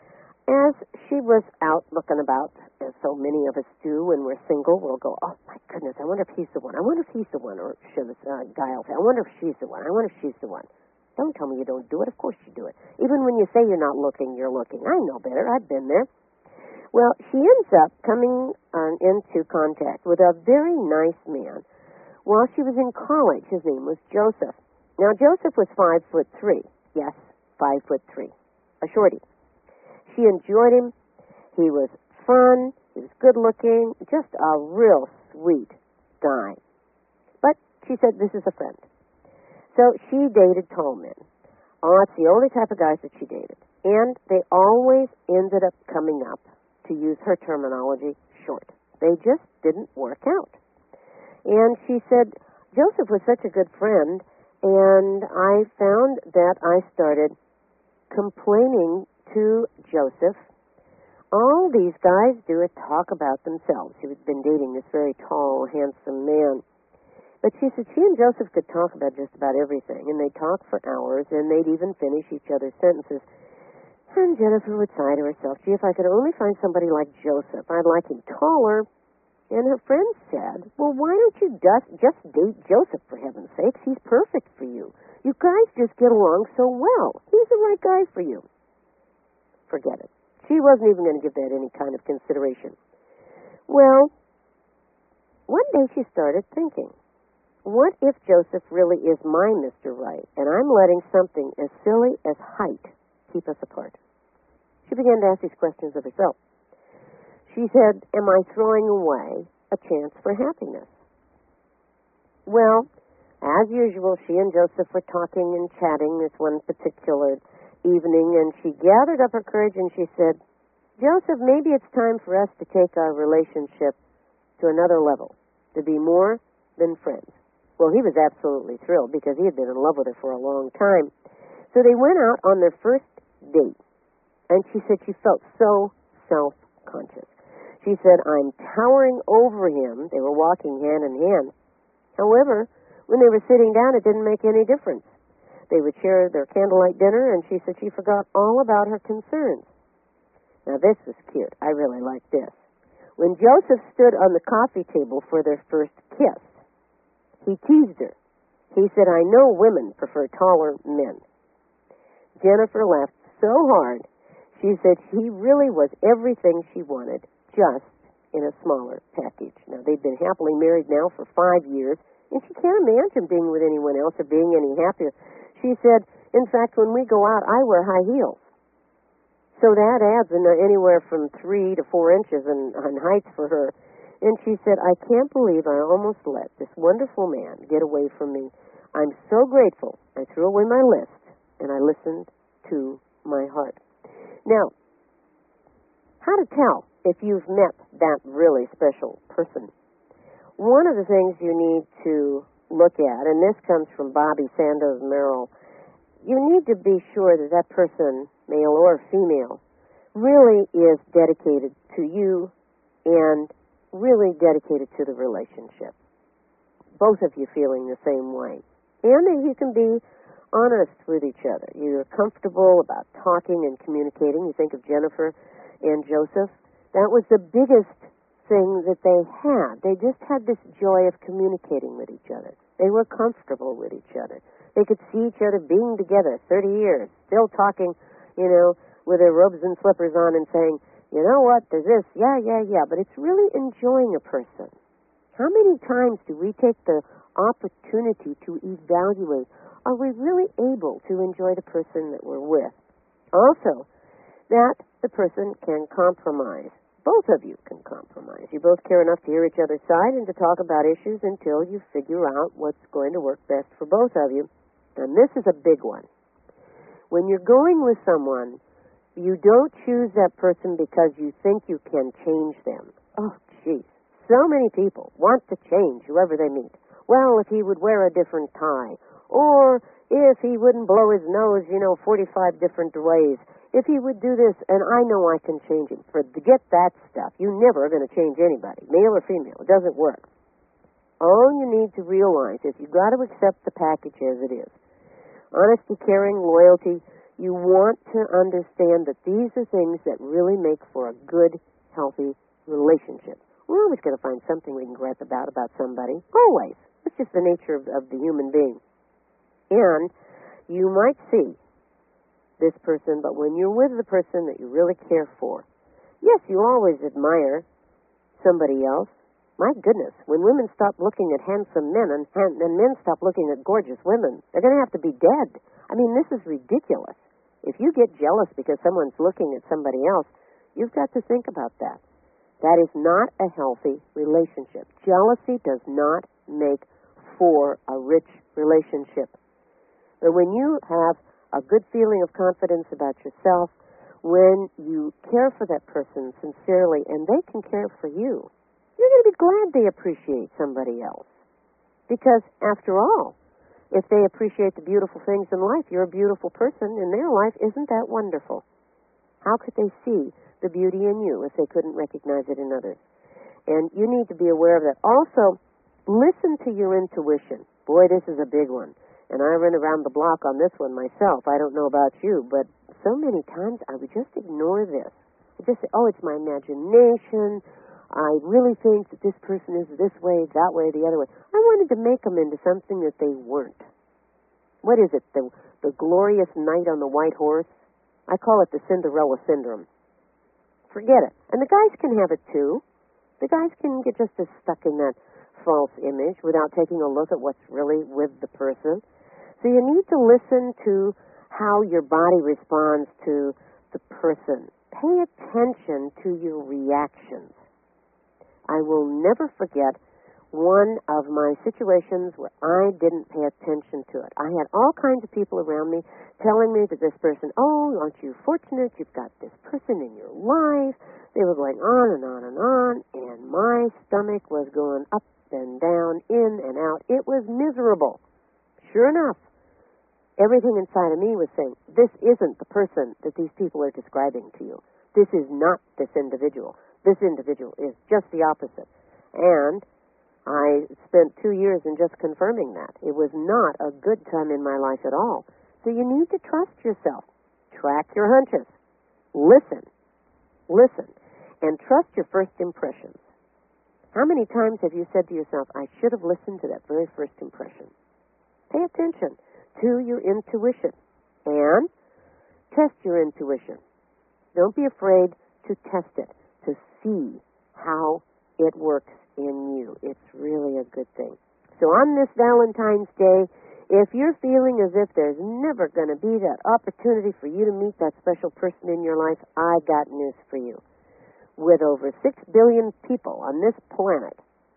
[SPEAKER 2] As she was out looking about, as so many of us do when we're single, we'll go, oh, my goodness, I wonder if he's the one. I wonder if he's the one. Or should this guy will say, I wonder if she's the one. I wonder if she's the one. Don't tell me you don't do it. Of course you do it. Even when you say you're not looking, you're looking. I know better. I've been there. Well, she ends up coming into contact with a very nice man while she was in college. His name was Joseph. Now, Joseph was 5'3". Yes, 5'3". A shorty. She enjoyed him. He was fun. He was good looking. Just a real sweet guy. But she said, this is a friend. So she dated tall men. Oh, it's the only type of guys that she dated. And they always ended up coming up, to use her terminology, short. They just didn't work out. And she said, Joseph was such a good friend, and I found that I started complaining to Joseph. All these guys do is talk about themselves. She had been dating this very tall, handsome man. But she said she and Joseph could talk about just about everything, and they'd talk for hours, and they'd even finish each other's sentences. And Jennifer would sigh to herself, gee, if I could only find somebody like Joseph, I'd like him taller. And her friend said, well, why don't you just date Joseph, for heaven's sakes? He's perfect for you. You guys just get along so well. He's the right guy for you. Forget it. She wasn't even going to give that any kind of consideration. Well, one day she started thinking, what if Joseph really is my Mr. Right, and I'm letting something as silly as height keep us apart? She began to ask these questions of herself. She said, am I throwing away a chance for happiness? Well, as usual, she and Joseph were talking and chatting this one particular evening, and she gathered up her courage and she said, Joseph, maybe it's time for us to take our relationship to another level, to be more than friends. Well, he was absolutely thrilled because he had been in love with her for a long time. So they went out on their first date, and she said she felt so self-conscious. She said, I'm towering over him. They were walking hand in hand. However, when they were sitting down, it didn't make any difference. They would share their candlelight dinner, and she said she forgot all about her concerns. Now, this was cute. I really liked this. When Joseph stood on the coffee table for their first kiss, he teased her. He said, I know women prefer taller men. Jennifer laughed so hard, she said he really was everything she wanted, just in a smaller package. Now, they'd been happily married now for 5 years, and she can't imagine being with anyone else or being any happier. She said, in fact, when we go out, I wear high heels. So that adds anywhere from 3 to 4 inches in height for her. And she said, I can't believe I almost let this wonderful man get away from me. I'm so grateful. I threw away my list, and I listened to my heart. Now, how to tell if you've met that really special person? One of the things you need to look at, and this comes from Bobby Sandoz Merrill, you need to be sure that that person, male or female, really is dedicated to you and really dedicated to the relationship. Both of you feeling the same way. And that you can be honest with each other. You're comfortable about talking and communicating. You think of Jennifer and Joseph. That was the biggest thing that they had. They just had this joy of communicating with each other. They were comfortable with each other. They could see each other being together 30 years, still talking, with their robes and slippers on and saying, you know what, there's this, yeah, but it's really enjoying a person. How many times do we take the opportunity to evaluate, are we really able to enjoy the person that we're with? Also, that the person can compromise. Both of you can compromise. You both care enough to hear each other's side and to talk about issues until you figure out what's going to work best for both of you. And this is a big one. When you're going with someone, you don't choose that person because you think you can change them. Oh, geez. So many people want to change whoever they meet. Well, if he would wear a different tie, or if he wouldn't blow his nose, 45 different ways, if he would do this, and I know I can change him. Forget that stuff. You're never going to change anybody, male or female. It doesn't work. All you need to realize is you've got to accept the package as it is. Honesty, caring, loyalty, You want to understand that these are things that really make for a good, healthy relationship. We're always going to find something we can gripe about somebody. Always. It's just the nature of the human being. And you might see this person, but when you're with the person that you really care for, yes, you always admire somebody else. My goodness, when women stop looking at handsome men and men stop looking at gorgeous women, they're going to have to be dead. I mean, this is ridiculous. If you get jealous because someone's looking at somebody else, you've got to think about that. That is not a healthy relationship. Jealousy does not make for a rich relationship. But when you have a good feeling of confidence about yourself, when you care for that person sincerely and they can care for you, you're going to be glad they appreciate somebody else. Because, after all, if they appreciate the beautiful things in life, you're a beautiful person in their life. Isn't that wonderful? How could they see the beauty in you if they couldn't recognize it in others? And you need to be aware of that. Also, listen to your intuition. Boy, this is a big one. And I run around the block on this one myself. I don't know about you, but so many times I would just ignore this. I just say, oh, it's my imagination. I really think that this person is this way, that way, the other way. I wanted to make them into something that they weren't. What is it? The glorious knight on the white horse? I call it the Cinderella syndrome. Forget it. And the guys can have it too. The guys can get just as stuck in that false image without taking a look at what's really with the person. So you need to listen to how your body responds to the person. Pay attention to your reactions. I will never forget one of my situations where I didn't pay attention to it. I had all kinds of people around me telling me that this person, oh, aren't you fortunate? You've got this person in your life. They were going on and on and on, and my stomach was going up and down, in and out. It was miserable. Sure enough, everything inside of me was saying, this isn't the person that these people are describing to you. This is not this individual. This individual is just the opposite. And I spent 2 years in just confirming that. It was not a good time in my life at all. So you need to trust yourself. Track your hunches. Listen, and trust your first impressions. How many times have you said to yourself, I should have listened to that very first impression? Pay attention to your intuition and test your intuition. Don't be afraid to test it, to see how it works in you. It's really a good thing. So on this Valentine's Day, if you're feeling as if there's never going to be that opportunity for you to meet that special person in your life, I got news for you. With over 6 billion people on this planet,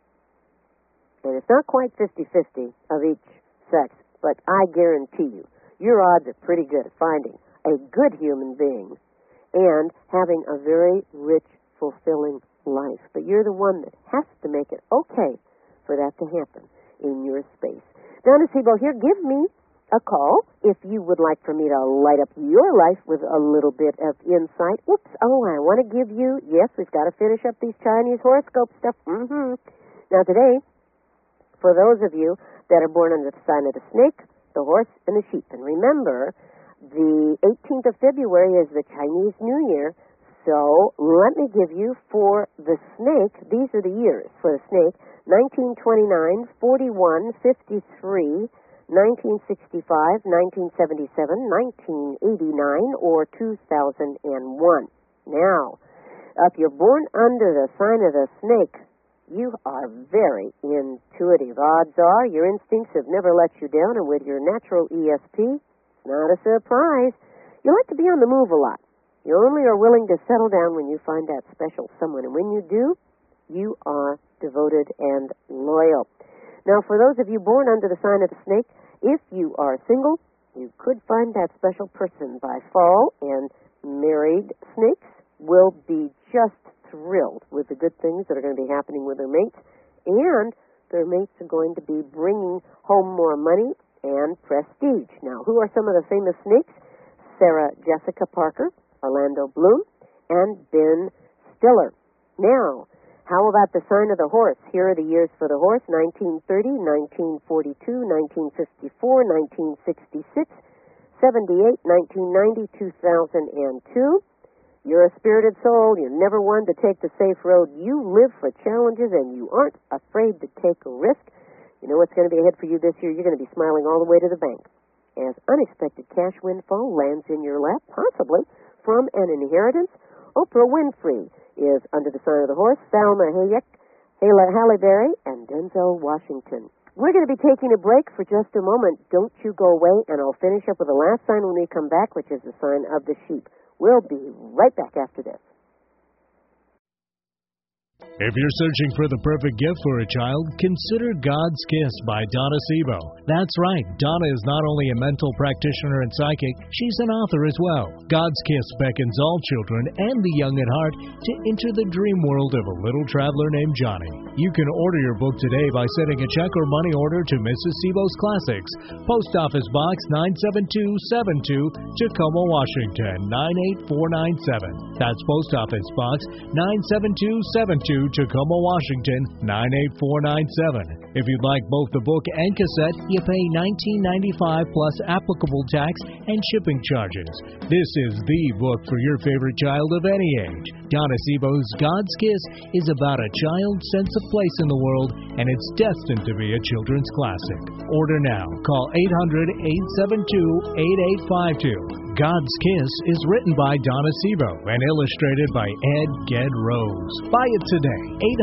[SPEAKER 2] and it's not quite 50-50 of each sex, but I guarantee you, your odds are pretty good at finding a good human being and having a very rich, fulfilling life. But you're the one that has to make it okay for that to happen in your space. Donna Sebo here. Give me a call if you would like for me to light up your life with a little bit of insight. Oops, I want to give you, yes, we've got to finish up these Chinese horoscope stuff. Now today, for those of you that are born under the sign of the snake, the horse, and the sheep. And remember, the 18th of February is the Chinese New Year, so let me give you for the snake, these are the years for the snake, 1929, 41, 53, 1965, 1977, 1989, or 2001. Now, if you're born under the sign of the snake, you are very intuitive. Odds are your instincts have never let you down, and with your natural ESP, it's not a surprise. You like to be on the move a lot. You only are willing to settle down when you find that special someone, and when you do, you are devoted and loyal. Now, for those of you born under the sign of the snake, if you are single, you could find that special person by fall, and married snakes will be just thrilled with the good things that are going to be happening with their mates, and their mates are going to be bringing home more money and prestige. Now, who are some of the famous snakes? Sarah Jessica Parker, Orlando Bloom, and Ben Stiller. Now, how about the sign of the horse? Here are the years for the horse: 1930, 1942, 1954, 1966, 78, 1990, 2002. You're a spirited soul. You're never one to take the safe road. You live for challenges, and you aren't afraid to take a risk. You know what's going to be ahead for you this year? You're going to be smiling all the way to the bank as unexpected cash windfall lands in your lap, possibly from an inheritance. Oprah Winfrey is under the sign of the horse, Salma Hayek, Halle Berry, and Denzel Washington. We're going to be taking a break for just a moment. Don't you go away, and I'll finish up with the last sign when we come back, which is the sign of the sheep. We'll be right back after this.
[SPEAKER 6] If you're searching for the perfect gift for a child, consider God's Kiss by Donna Sebo. That's right, Donna is not only a mental practitioner and psychic, she's an author as well. God's Kiss beckons all children and the young at heart to enter the dream world of a little traveler named Johnny. You can order your book today by sending a check or money order to Mrs. Sebo's Classics, Post Office Box 97272, Tacoma, Washington 98497. That's Post Office Box 97272, Tacoma, Washington 98497. If you'd like both the book and cassette, you pay $19.95 plus applicable tax and shipping charges. This is the book for your favorite child of any age. Donna Sebo's God's Kiss is about a child's sense of place in the world, and it's destined to be a children's classic. Order now. Call 800-872-8852. God's Kiss is written by Donna Sebo and illustrated by Ed Ged Rose. Buy it today.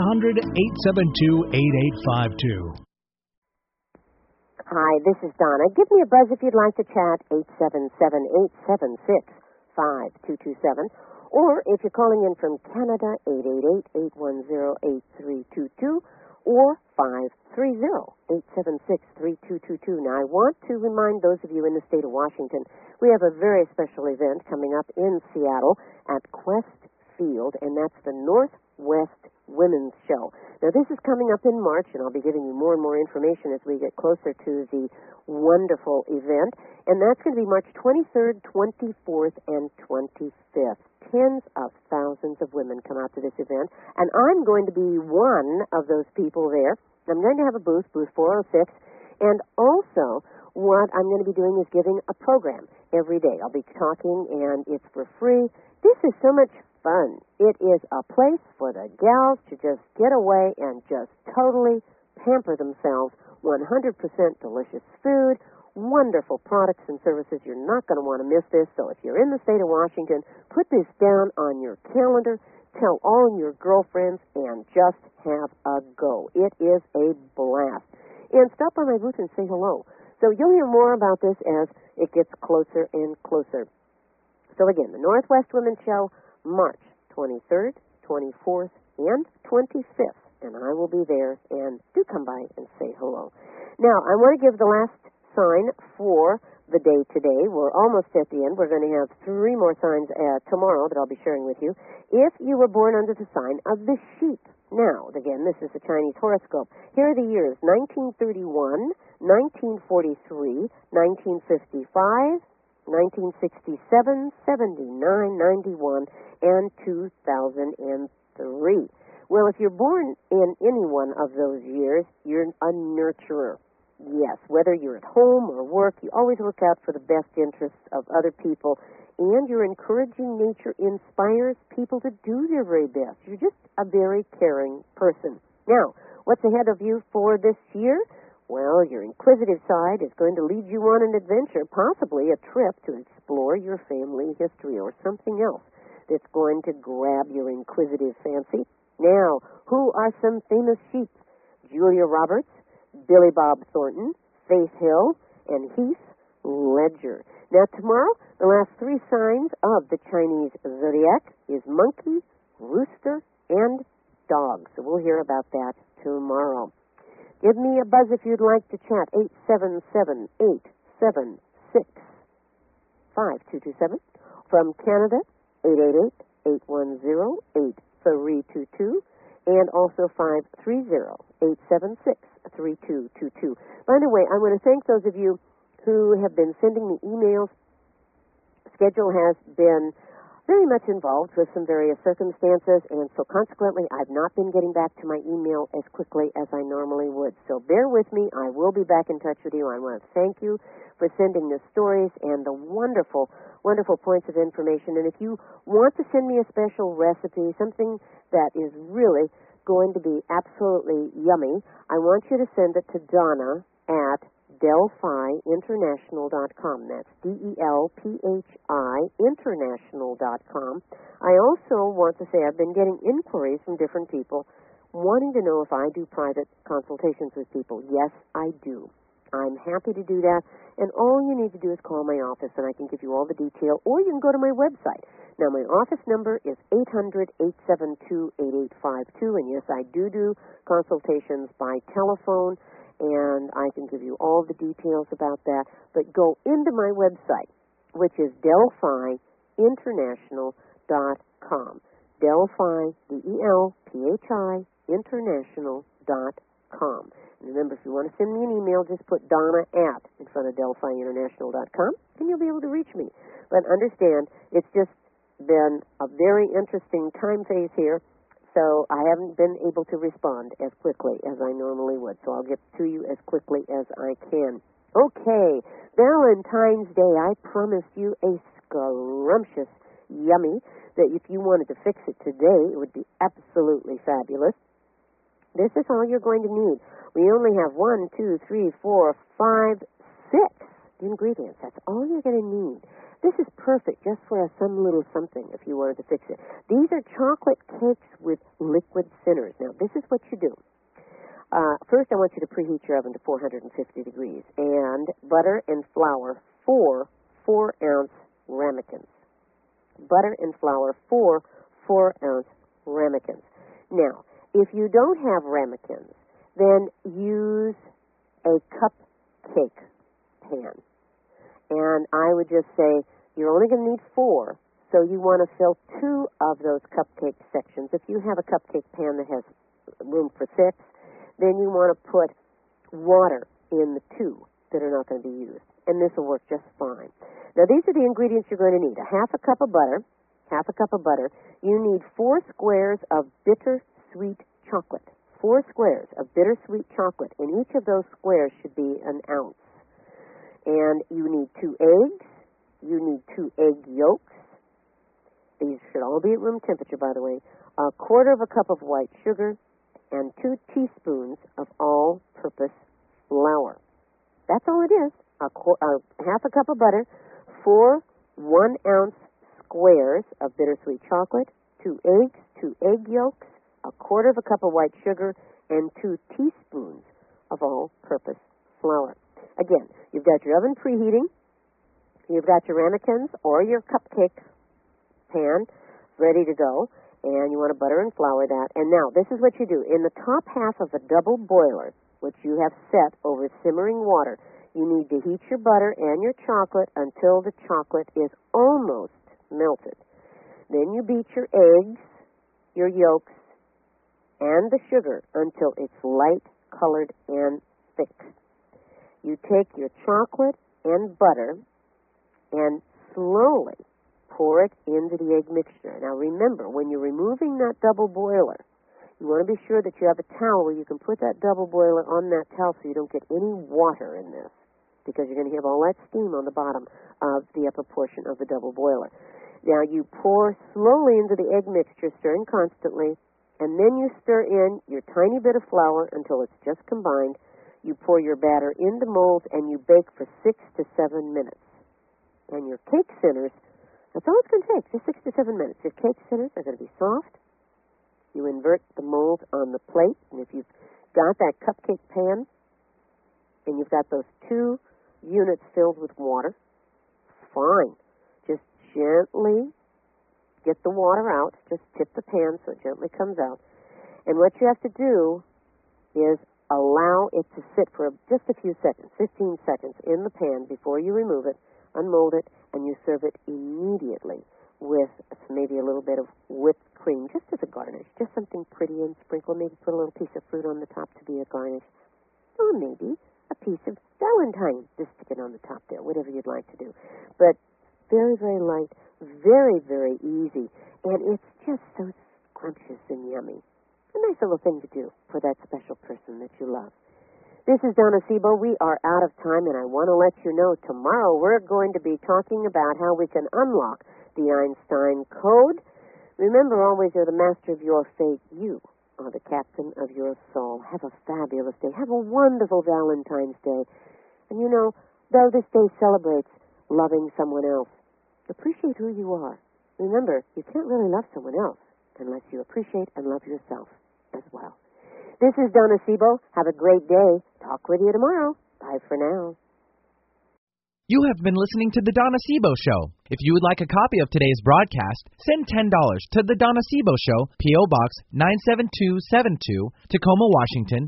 [SPEAKER 6] 800-872-8852.
[SPEAKER 2] Hi, this is Donna. Give me a buzz if you'd like to chat, 877-876-5227. Or if you're calling in from Canada, 888-810-8322 or 530-876-3222. Now, I want to remind those of you in the state of Washington, we have a very special event coming up in Seattle at Quest Field, and that's the Northwest Women's Show. Now, this is coming up in March, and I'll be giving you more and more information as we get closer to the wonderful event, and that's going to be March 23rd, 24th, and 25th. Tens of thousands of women come out to this event, and I'm going to be one of those people there. I'm going to have a booth 406, and also what I'm going to be doing is giving a program every day. I'll be talking, and it's for free. This is so much fun. It is a place for the gals to just get away and just totally pamper themselves. 100% delicious food, wonderful products and services. You're not going to want to miss this. So if you're in the state of Washington, put this down on your calendar. Tell all your girlfriends and just have a go. It is a blast. And stop by my booth and say hello. So you'll hear more about this as it gets closer and closer. So again, the Northwest Women's Show, March 23rd, 24th, and 25th. And I will be there, and do come by and say hello. Now, I want to give the last sign for the day today. We're almost at the end. We're going to have 3 more signs tomorrow that I'll be sharing with you. If you were born under the sign of the sheep. Now, again, this is the Chinese horoscope. Here are the years: 1931, 1943, 1955, 1967, 79, 91, and 2003. Well, if you're born in any one of those years, you're a nurturer. Yes, whether you're at home or work, you always look out for the best interests of other people, and your encouraging nature inspires people to do their very best. You're just a very caring person. Now, what's ahead of you for this year? Well, your inquisitive side is going to lead you on an adventure, possibly a trip to explore your family history or something else that's going to grab your inquisitive fancy. Now, who are some famous sheep? Julia Roberts, Billy Bob Thornton, Faith Hill, and Heath Ledger. Now, tomorrow, the last 3 signs of the Chinese zodiac is monkey, rooster, and dog. So we'll hear about that tomorrow. Give me a buzz if you'd like to chat. 877-876-5227. From Canada, 888-810-8322. And also 530-876-3222. By the way, I want to thank those of you who have been sending me emails. Schedule has been very much involved with some various circumstances, and so consequently I've not been getting back to my email as quickly as I normally would. So bear with me. I will be back in touch with you. I want to thank you for sending the stories and the wonderful, wonderful points of information. And if you want to send me a special recipe, something that is really going to be absolutely yummy, I want you to send it to Donna at DelphiInternational.com. That's DELPHI International.com. I also want to say I've been getting inquiries from different people wanting to know if I do private consultations with people. Yes, I do. I'm happy to do that, and all you need to do is call my office, and I can give you all the detail, or you can go to my website. Now, my office number is 800-872-8852, and yes, I do consultations by telephone, and I can give you all the details about that. But go into my website, which is DelphiInternational.com. Delphi, DELPHI, International.com. And remember, if you want to send me an email, just put Donna at in front of DelphiInternational.com, and you'll be able to reach me. But understand, it's just been a very interesting time phase here, so I haven't been able to respond as quickly as I normally would. So I'll get to you as quickly as I can. Okay, Valentine's Day. I promised you a scrumptious yummy that if you wanted to fix it today, it would be absolutely fabulous. This is all you're going to need. We only have 1, 2, 3, 4, 5, 6 ingredients. That's all you're going to need. This is perfect just for some little something if you wanted to fix it. These are chocolate cakes with liquid thinners. Now, this is what you do. First, I want you to preheat your oven to 450 degrees and butter and flour 4 4-ounce ramekins. Butter and flour 4 4-ounce ramekins. Now, if you don't have ramekins, then use a cupcake pan. And I would just say you're only going to need 4, so you want to fill 2 of those cupcake sections. If you have a cupcake pan that has room for 6, then you want to put water in the 2 that are not going to be used, and this will work just fine. Now, these are the ingredients you're going to need. 1/2 cup of butter, 1/2 cup of butter. You need 4 squares of bittersweet chocolate. 4 squares of bittersweet chocolate, and each of those squares should be 1 ounce. And you need 2 eggs. You need 2 egg yolks. These should all be at room temperature, by the way. 1/4 cup of white sugar, and 2 teaspoons of all-purpose flour. That's all it is. 1/2 cup of butter, 4 1-ounce squares of bittersweet chocolate, 2 eggs, 2 egg yolks, 1/4 cup of white sugar, and 2 teaspoons of all-purpose flour. Again, you've got your oven preheating, you've got your ramekins or your cupcake pan ready to go, and you want to butter and flour that. And now, this is what you do. In the top half of a double boiler, which you have set over simmering water, you need to heat your butter and your chocolate until the chocolate is almost melted. Then you beat your eggs, your yolks, and the sugar until it's light-colored and thick. You take your chocolate and butter and slowly pour it into the egg mixture. Now remember, when you're removing that double boiler, you want to be sure that you have a towel where you can put that double boiler on that towel so you don't get any water in this, because you're going to have all that steam on the bottom of the upper portion of the double boiler. Now you pour slowly into the egg mixture, stirring constantly, and then you stir in your tiny bit of flour until it's just combined. You pour your batter into molds, and you bake for 6 to 7 minutes. And your cake thinners, that's all it's going to take, just 6 to 7 minutes. Your cake thinners are going to be soft. You invert the mold on the plate, and if you've got that cupcake pan, and you've got those 2 units filled with water, fine. Just gently get the water out. Just tip the pan so it gently comes out. And what you have to do is allow it to sit for just a few seconds, 15 seconds in the pan before you remove it, unmold it, and you serve it immediately with maybe a little bit of whipped cream, just as a garnish, just something pretty and sprinkle, maybe put a little piece of fruit on the top to be a garnish, or maybe a piece of Valentine, just stick it on the top there, whatever you'd like to do. But very, very light, very, very easy, and it's just so scrumptious and yummy. A nice little thing to do for that special person that you love. This is Donna Sebo. We are out of time, and I want to let you know tomorrow we're going to be talking about how we can unlock the Einstein Code. Remember, always you're the master of your fate. You are the captain of your soul. Have a fabulous day. Have a wonderful Valentine's Day. And you know, though this day celebrates loving someone else, appreciate who you are. Remember, you can't really love someone else unless you appreciate and love yourself as well. This is Donna Sebo. Have a great day. Talk with you tomorrow. Bye for now.
[SPEAKER 1] You have been listening to The Donna Sebo Show. If you would like a copy of today's broadcast, send $10 to The Donna Sebo Show, P.O. Box 97272, Tacoma, Washington,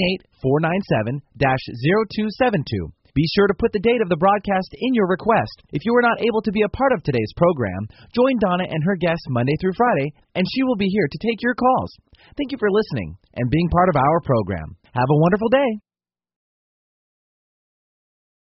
[SPEAKER 1] 98497-0272. Be sure to put the date of the broadcast in your request. If you are not able to be a part of today's program, join Donna and her guests Monday through Friday, and she will be here to take your calls. Thank you for listening and being part of our program. Have a wonderful day.